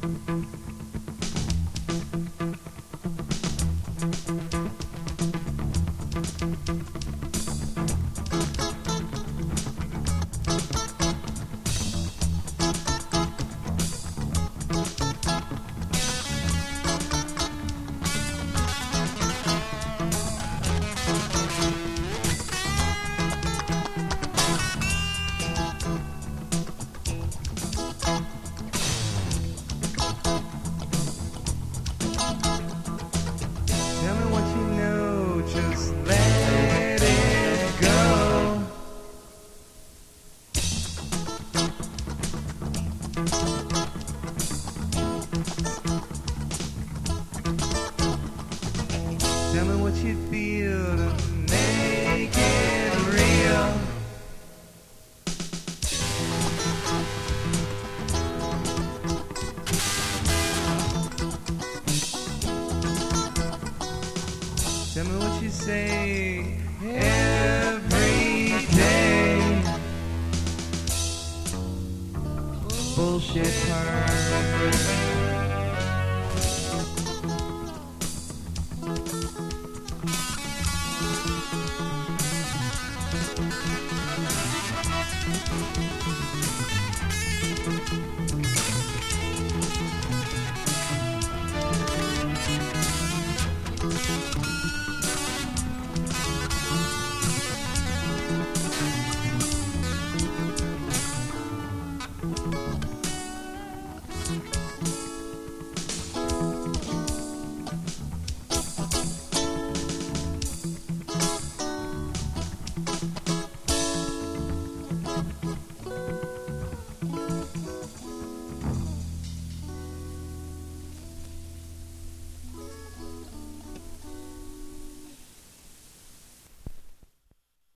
Tell me what you know, just let it go. Tell me what you feel to make it real. Tell me what you say every day. Bullshit part.